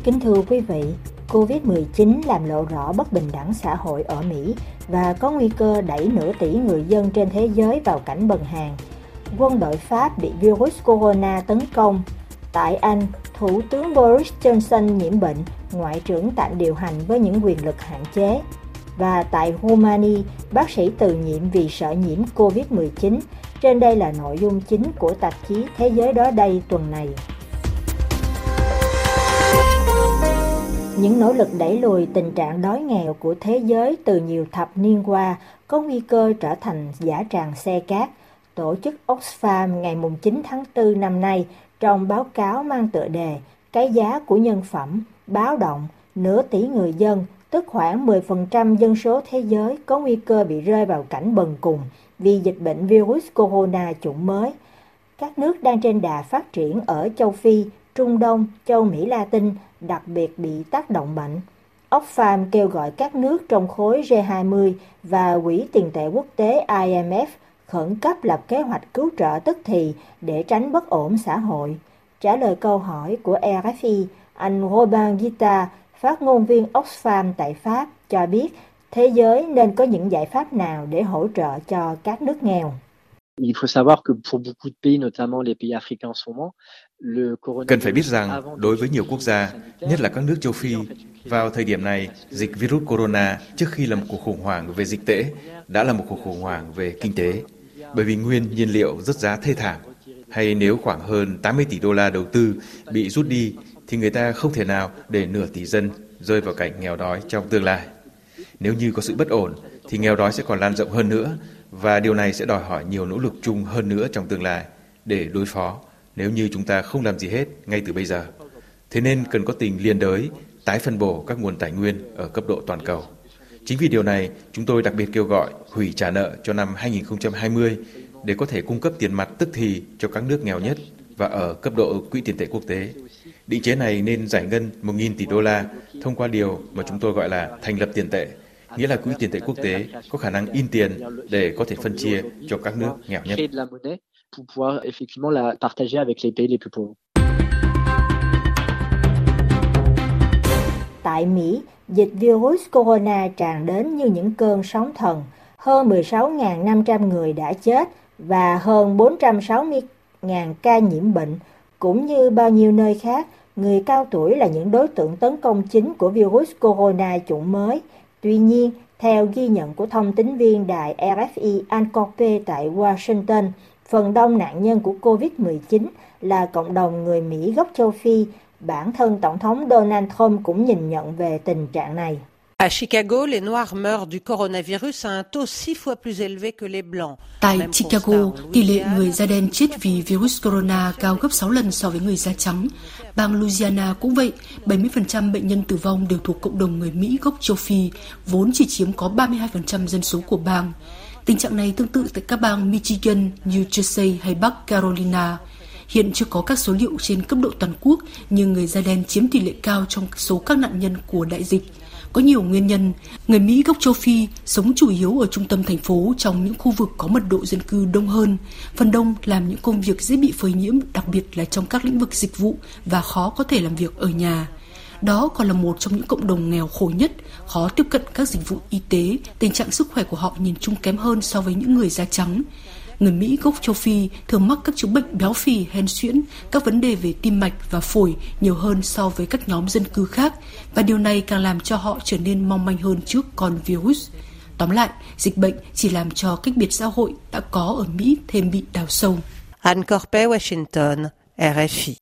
Kính thưa quý vị, Covid-19 làm lộ rõ bất bình đẳng xã hội ở Mỹ và có nguy cơ đẩy nửa tỷ người dân trên thế giới vào cảnh bần hàng. Quân đội Pháp bị virus corona tấn công. Tại Anh, Thủ tướng Boris Johnson nhiễm bệnh, Ngoại trưởng tạm điều hành với những quyền lực hạn chế. Và tại Romania, bác sĩ từ nhiệm vì sợ nhiễm Covid-19. Trên đây là nội dung chính của tạp chí Thế giới đó đây tuần này. Những nỗ lực đẩy lùi tình trạng đói nghèo của thế giới từ nhiều thập niên qua có nguy cơ trở thành dã tràng xe cát. Tổ chức Oxfam ngày 9 tháng 4 năm nay trong báo cáo mang tựa đề Cái giá của nhân phẩm, báo động, nửa tỷ người dân, tức khoảng 10% dân số thế giới có nguy cơ bị rơi vào cảnh bần cùng vì dịch bệnh virus corona chủng mới. Các nước đang trên đà phát triển ở châu Phi, Trung Đông, châu Mỹ Latin đặc biệt bị tác động mạnh. Oxfam kêu gọi các nước trong khối G20 và Quỹ tiền tệ quốc tế IMF khẩn cấp lập kế hoạch cứu trợ tức thì để tránh bất ổn xã hội. Trả lời câu hỏi của RFI, anh Robin Guittard, phát ngôn viên Oxfam tại Pháp, cho biết thế giới nên có những giải pháp nào để hỗ trợ cho các nước nghèo. Cần phải biết rằng, đối với nhiều quốc gia, nhất là các nước châu Phi, vào thời điểm này, dịch virus corona trước khi là một cuộc khủng hoảng về dịch tễ, đã là một cuộc khủng hoảng về kinh tế, bởi vì nguyên nhiên liệu rớt giá thê thảm. Hay nếu khoảng hơn 80 tỷ đô la đầu tư bị rút đi, thì người ta không thể nào để nửa tỷ dân rơi vào cảnh nghèo đói trong tương lai. Nếu như có sự bất ổn, thì nghèo đói sẽ còn lan rộng hơn nữa, và điều này sẽ đòi hỏi nhiều nỗ lực chung hơn nữa trong tương lai để đối phó nếu như chúng ta không làm gì hết ngay từ bây giờ. Thế nên cần có tình liên đới, tái phân bổ các nguồn tài nguyên ở cấp độ toàn cầu. Chính vì điều này, chúng tôi đặc biệt kêu gọi hủy trả nợ cho năm 2020 để có thể cung cấp tiền mặt tức thì cho các nước nghèo nhất và ở cấp độ Quỹ tiền tệ quốc tế. Định chế này nên giải ngân 1.000 tỷ đô la thông qua điều mà chúng tôi gọi là thành lập tiền tệ, nghĩa là Quỹ tiền tệ quốc tế có khả năng in tiền để có thể phân chia cho các nước nghèo nhất. Tại Mỹ, dịch virus corona tràn đến như những cơn sóng thần. Hơn 16.500 người đã chết và hơn 460.000 ca nhiễm bệnh. Cũng như bao nhiêu nơi khác, người cao tuổi là những đối tượng tấn công chính của virus corona chủng mới. Tuy nhiên, theo ghi nhận của thông tín viên đài RFI Ann Corpe tại Washington, phần đông nạn nhân của Covid-19 là cộng đồng người Mỹ gốc châu Phi. Bản thân Tổng thống Donald Trump cũng nhìn nhận về tình trạng này. À Chicago, les Noirs meurent du coronavirus à un taux 6 fois plus élevé que les Blancs. Tại Chicago, tỷ lệ người da đen chết vì virus corona cao gấp 6 lần so với người da trắng. Bang Louisiana cũng vậy, 70% bệnh nhân tử vong đều thuộc cộng đồng người Mỹ gốc châu Phi, vốn chỉ chiếm có 32% dân số của bang. Tình trạng này tương tự tại các bang Michigan, New Jersey hay Bắc Carolina. Hiện chưa có các số liệu trên cấp độ toàn quốc, nhưng người da đen chiếm tỷ lệ cao trong số các nạn nhân của đại dịch. Có nhiều nguyên nhân, người Mỹ gốc châu Phi sống chủ yếu ở trung tâm thành phố trong những khu vực có mật độ dân cư đông hơn. Phần đông làm những công việc dễ bị phơi nhiễm, đặc biệt là trong các lĩnh vực dịch vụ và khó có thể làm việc ở nhà. Đó còn là một trong những cộng đồng nghèo khổ nhất, khó tiếp cận các dịch vụ y tế, tình trạng sức khỏe của họ nhìn chung kém hơn so với những người da trắng. Người Mỹ gốc châu Phi thường mắc các chứng bệnh béo phì, hen suyễn, các vấn đề về tim mạch và phổi nhiều hơn so với các nhóm dân cư khác, và điều này càng làm cho họ trở nên mong manh hơn trước con virus. Tóm lại, dịch bệnh chỉ làm cho cách biệt xã hội đã có ở Mỹ thêm bị đào sâu. Ann Corpe, Washington, RFI.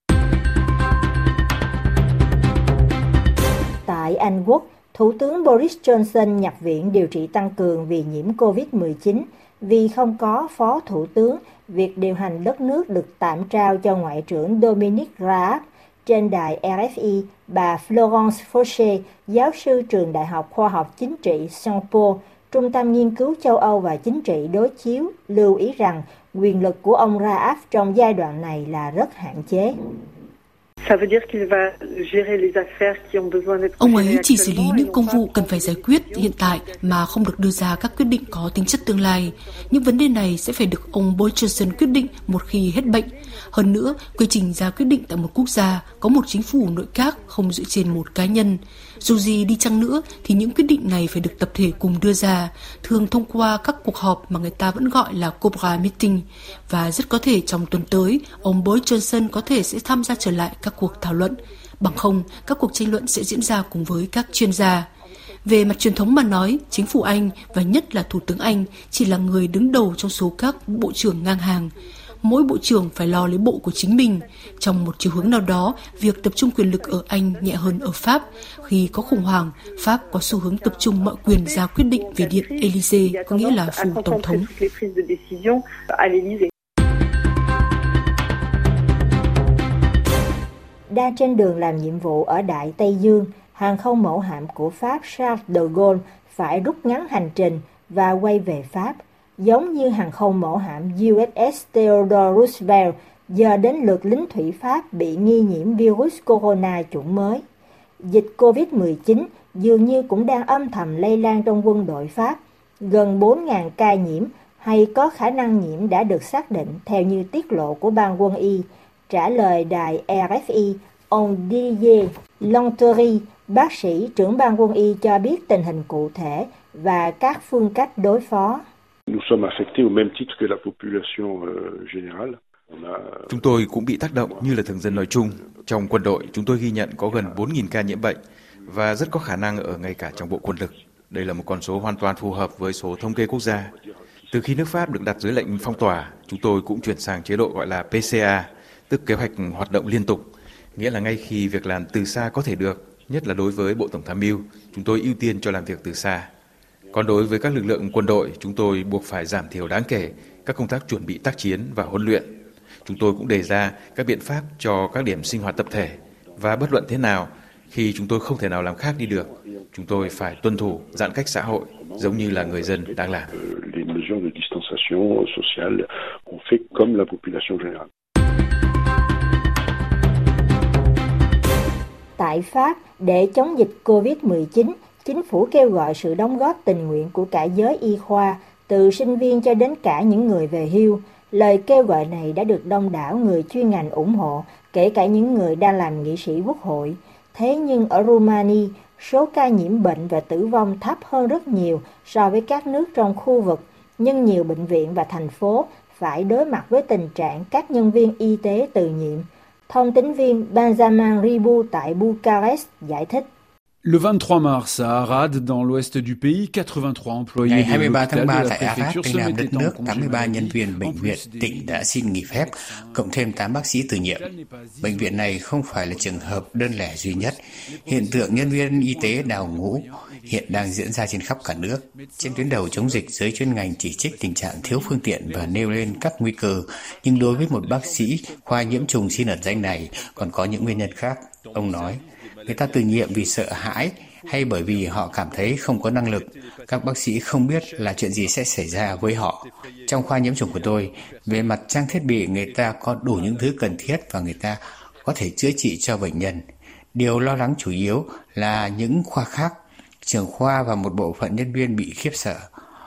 Tại Anh Quốc, Thủ tướng Boris Johnson nhập viện điều trị tăng cường vì nhiễm Covid-19. Vì không có phó thủ tướng, việc điều hành đất nước được tạm trao cho Ngoại trưởng Dominic Raab. Trên đài RFI, bà Florence Fauché, giáo sư trường Đại học Khoa học Chính trị Saint-Paul, Trung tâm Nghiên cứu châu Âu và Chính trị đối chiếu, lưu ý rằng quyền lực của ông Raab trong giai đoạn này là rất hạn chế. Ông ấy chỉ xử lý những công vụ cần phải giải quyết hiện tại mà không được đưa ra các quyết định có tính chất tương lai. Những vấn đề này sẽ phải được ông Boris Johnson quyết định một khi hết bệnh. Hơn nữa, quy trình ra quyết định tại một quốc gia có một chính phủ nội các không dựa trên một cá nhân. Dù gì đi chăng nữa thì những quyết định này phải được tập thể cùng đưa ra, thường thông qua các cuộc họp mà người ta vẫn gọi là Cobra Meeting. Và rất có thể trong tuần tới, ông Boris Johnson có thể sẽ tham gia trở lại các cuộc thảo luận. Bằng không, các cuộc tranh luận sẽ diễn ra cùng với các chuyên gia. Về mặt truyền thống mà nói, chính phủ Anh và nhất là Thủ tướng Anh chỉ là người đứng đầu trong số các bộ trưởng ngang hàng. Mỗi bộ trưởng phải lo lấy bộ của chính mình. Trong một chiều hướng nào đó, việc tập trung quyền lực ở Anh nhẹ hơn ở Pháp. Khi có khủng hoảng, Pháp có xu hướng tập trung mọi quyền ra quyết định về Điện Élysée, có nghĩa là phủ tổng thống. Đang trên đường làm nhiệm vụ ở Đại Tây Dương, hàng không mẫu hạm của Pháp Charles de Gaulle phải rút ngắn hành trình và quay về Pháp. Giống như hàng không mẫu hạm USS Theodore Roosevelt, giờ đến lượt lính thủy Pháp bị nghi nhiễm virus corona chủng mới. Dịch COVID-19 dường như cũng đang âm thầm lây lan trong quân đội Pháp. Gần 4.000 ca nhiễm hay có khả năng nhiễm đã được xác định theo như tiết lộ của Ban Quân y. Trả lời đài RFI, ông Didier Lontery, bác sĩ trưởng Ban Quân y cho biết tình hình cụ thể và các phương cách đối phó. Chúng tôi cũng bị tác động như là thường dân nói chung. Trong quân đội, chúng tôi ghi nhận có gần 4.000 ca nhiễm bệnh và rất có khả năng ở ngay cả trong bộ quân lực. Đây là một con số hoàn toàn phù hợp với số thống kê quốc gia. Từ khi nước Pháp được đặt dưới lệnh phong tỏa, chúng tôi cũng chuyển sang chế độ gọi là PCA, tức kế hoạch hoạt động liên tục, nghĩa là ngay khi việc làm từ xa có thể được, nhất là đối với Bộ Tổng tham mưu, chúng tôi ưu tiên cho làm việc từ xa. Còn đối với các lực lượng quân đội, chúng tôi buộc phải giảm thiểu đáng kể các công tác chuẩn bị tác chiến và huấn luyện. Chúng tôi cũng đề ra các biện pháp cho các điểm sinh hoạt tập thể và bất luận thế nào, khi chúng tôi không thể nào làm khác đi được, chúng tôi phải tuân thủ giãn cách xã hội giống như là người dân đang làm. Tại Pháp, để chống dịch COVID-19, chính phủ kêu gọi sự đóng góp tình nguyện của cả giới y khoa, từ sinh viên cho đến cả những người về hưu. Lời kêu gọi này đã được đông đảo người chuyên ngành ủng hộ, kể cả những người đang làm nghị sĩ quốc hội. Thế nhưng ở Romania, số ca nhiễm bệnh và tử vong thấp hơn rất nhiều so với các nước trong khu vực, nhưng nhiều bệnh viện và thành phố phải đối mặt với tình trạng các nhân viên y tế từ nhiệm. Thông tín viên Benjamin Ribu tại Bucharest giải thích. Le 23 mars à Arad, dans l'ouest du pays, 83 employés Ngày 23 tháng 3 tại Arad, Tây Nam đất nước, 83 nhân viên bệnh viện tỉnh đã xin nghỉ phép, cộng thêm 8 bác sĩ từ nhiệm. Bệnh viện này không phải là trường hợp đơn lẻ duy nhất. Hiện tượng nhân viên y tế đào ngũ hiện đang diễn ra trên khắp cả nước. Trên tuyến đầu chống dịch, giới chuyên ngành chỉ trích tình trạng thiếu phương tiện và nêu lên các nguy cơ. Nhưng đối với một bác sĩ khoa nhiễm trùng xin ẩn danh này, còn có những nguyên nhân khác. Ông nói, người ta từ nhiệm vì sợ hãi hay bởi vì họ cảm thấy không có năng lực. Các bác sĩ không biết là chuyện gì sẽ xảy ra với họ. Trong khoa nhiễm trùng của tôi, về mặt trang thiết bị người ta có đủ những thứ cần thiết và người ta có thể chữa trị cho bệnh nhân. Điều lo lắng chủ yếu là những khoa khác, trưởng khoa và một bộ phận nhân viên bị khiếp sợ.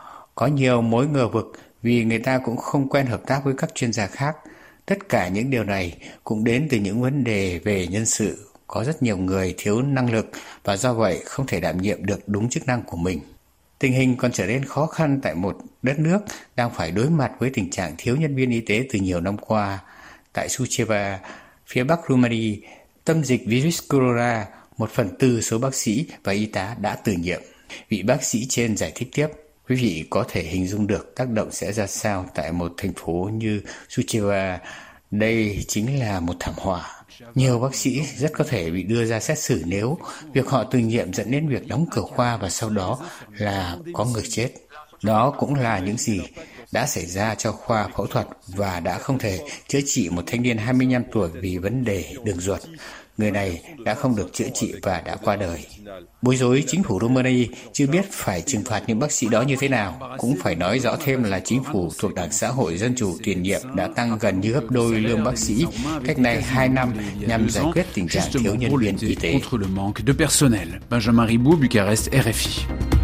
Có nhiều mối ngờ vực vì người ta cũng không quen hợp tác với các chuyên gia khác. Tất cả những điều này cũng đến từ những vấn đề về nhân sự. Có rất nhiều người thiếu năng lực và do vậy không thể đảm nhiệm được đúng chức năng của mình. Tình hình còn trở nên khó khăn tại một đất nước đang phải đối mặt với tình trạng thiếu nhân viên y tế từ nhiều năm qua. Tại Suceava, phía bắc Romania, tâm dịch virus corona, 1/4 số bác sĩ và y tá đã từ nhiệm. Vị bác sĩ trên giải thích tiếp, quý vị có thể hình dung được tác động sẽ ra sao tại một thành phố như Suceava. Đây chính là một thảm họa. Nhiều bác sĩ rất có thể bị đưa ra xét xử nếu việc họ từ nhiệm dẫn đến việc đóng cửa khoa và sau đó là có người chết. Đó cũng là những gì đã xảy ra cho khoa phẫu thuật và đã không thể chữa trị một thanh niên 25 tuổi vì vấn đề đường ruột. Người này đã không được chữa trị và đã qua đời. Bối rối chính phủ Romania chưa biết phải trừng phạt những bác sĩ đó như thế nào. Cũng phải nói rõ thêm là chính phủ thuộc Đảng Xã hội Dân chủ tiền nhiệm đã tăng gần như gấp đôi lương bác sĩ cách nay 2 năm nhằm giải quyết tình trạng thiếu nhân viên y tế. Benjamin Ribot, Bucarest, RFI.